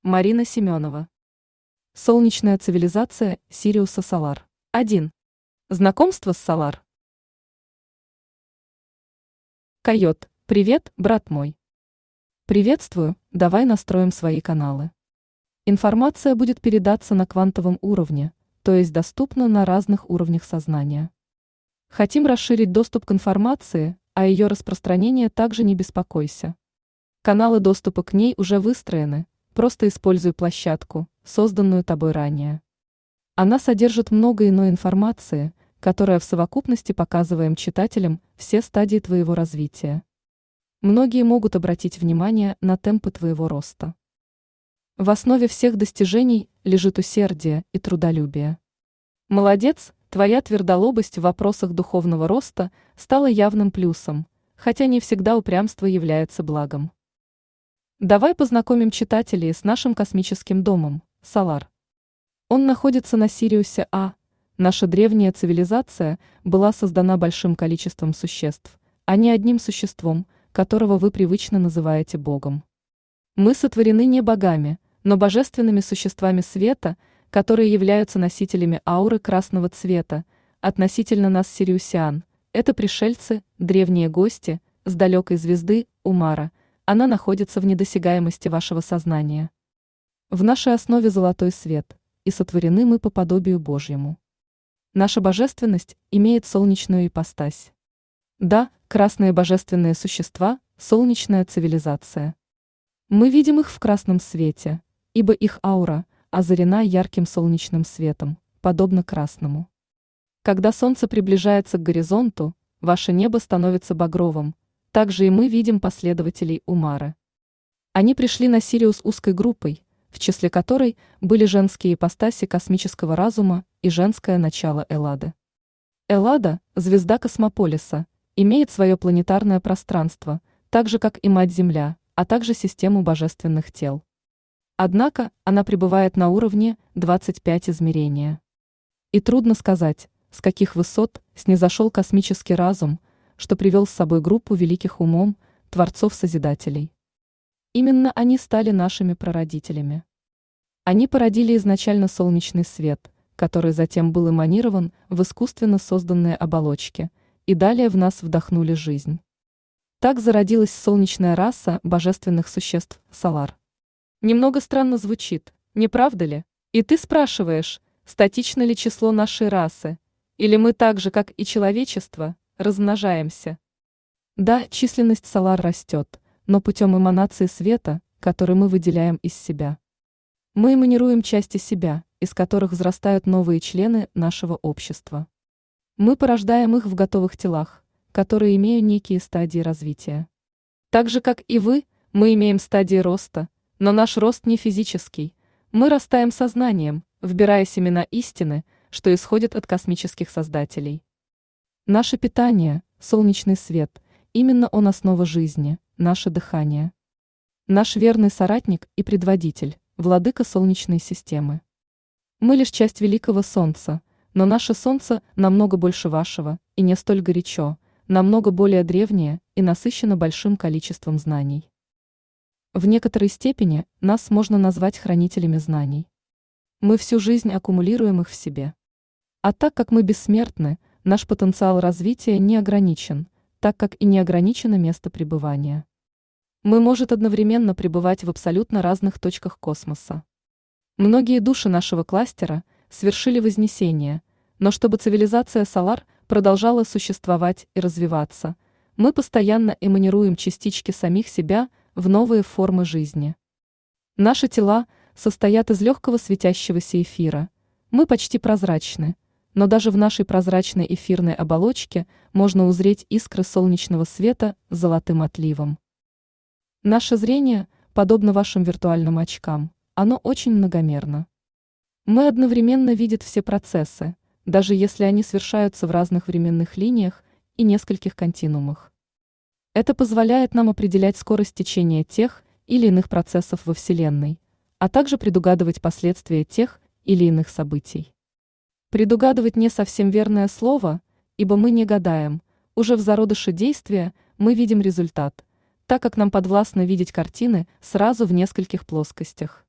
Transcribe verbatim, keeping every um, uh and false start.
Марина Семенова. Солнечная цивилизация Сириуса Солар. один. Знакомство с Солар. Койот, привет, брат мой. Приветствую, давай настроим свои каналы. Информация будет передаться на квантовом уровне, то есть доступна на разных уровнях сознания. Хотим расширить доступ к информации, а ее распространение также не беспокойся. Каналы доступа к ней уже выстроены, просто используй площадку, созданную тобой ранее. Она содержит много иной информации, которая в совокупности показываем читателям все стадии твоего развития. Многие могут обратить внимание на темпы твоего роста. В основе всех достижений лежит усердие и трудолюбие. Молодец, твоя твердолобость в вопросах духовного роста стала явным плюсом, хотя не всегда упрямство является благом. Давай познакомим читателей с нашим космическим домом, Солар. Он находится на Сириусе А. Наша древняя цивилизация была создана большим количеством существ, а не одним существом, которого вы привычно называете Богом. Мы сотворены не богами, но божественными существами света, которые являются носителями ауры красного цвета. Относительно нас сириусиан, это пришельцы, древние гости, с далекой звезды, Умара. Она находится в недосягаемости вашего сознания. В нашей основе золотой свет, и сотворены мы по подобию Божьему. Наша божественность имеет солнечную ипостась. Да, красные божественные существа – солнечная цивилизация. Мы видим их в красном свете, ибо их аура озарена ярким солнечным светом, подобно красному. Когда солнце приближается к горизонту, ваше небо становится багровым, также и мы видим последователей Умары. Они пришли на Сириус узкой группой, в числе которой были женские ипостаси космического разума и женское начало Эллады. Эллада, звезда космополиса, имеет свое планетарное пространство, так же как и Мать-Земля, а также систему божественных тел. Однако она пребывает на уровне двадцать пять измерения. И трудно сказать, с каких высот снизошел космический разум, что привел с собой группу великих умом, творцов-созидателей. Именно они стали нашими прародителями. Они породили изначально солнечный свет, который затем был эманирован в искусственно созданные оболочки, и далее в нас вдохнули жизнь. Так зародилась солнечная раса божественных существ Солар. Немного странно звучит, не правда ли? И ты спрашиваешь, статично ли число нашей расы, или мы так же, как и человечество, размножаемся? Да, численность Солар растет, но путем эманации света, который мы выделяем из себя. Мы эманируем части себя, из которых взрастают новые члены нашего общества. Мы порождаем их в готовых телах, которые имеют некие стадии развития. Так же, как и вы, мы имеем стадии роста, но наш рост не физический. Мы растаем сознанием, вбирая семена истины, что исходит от космических создателей. Наше питание – солнечный свет, именно он основа жизни, наше дыхание. Наш верный соратник и предводитель, владыка Солнечной системы. Мы лишь часть великого Солнца, но наше Солнце намного больше вашего и не столь горячо, намного более древнее и насыщено большим количеством знаний. В некоторой степени нас можно назвать хранителями знаний. Мы всю жизнь аккумулируем их в себе. А так как мы бессмертны, наш потенциал развития не ограничен, так как и не ограничено место пребывания. Мы можем одновременно пребывать в абсолютно разных точках космоса. Многие души нашего кластера свершили вознесение, но чтобы цивилизация Солар продолжала существовать и развиваться, мы постоянно эманируем частички самих себя в новые формы жизни. Наши тела состоят из легкого светящегося эфира, мы почти прозрачны, но даже в нашей прозрачной эфирной оболочке можно узреть искры солнечного света с золотым отливом. Наше зрение, подобно вашим виртуальным очкам, оно очень многомерно. Мы одновременно видим все процессы, даже если они совершаются в разных временных линиях и нескольких континуумах. Это позволяет нам определять скорость течения тех или иных процессов во Вселенной, а также предугадывать последствия тех или иных событий. Предугадывать не совсем верное слово, ибо мы не гадаем, уже в зародыше действия мы видим результат, так как нам подвластно видеть картины сразу в нескольких плоскостях.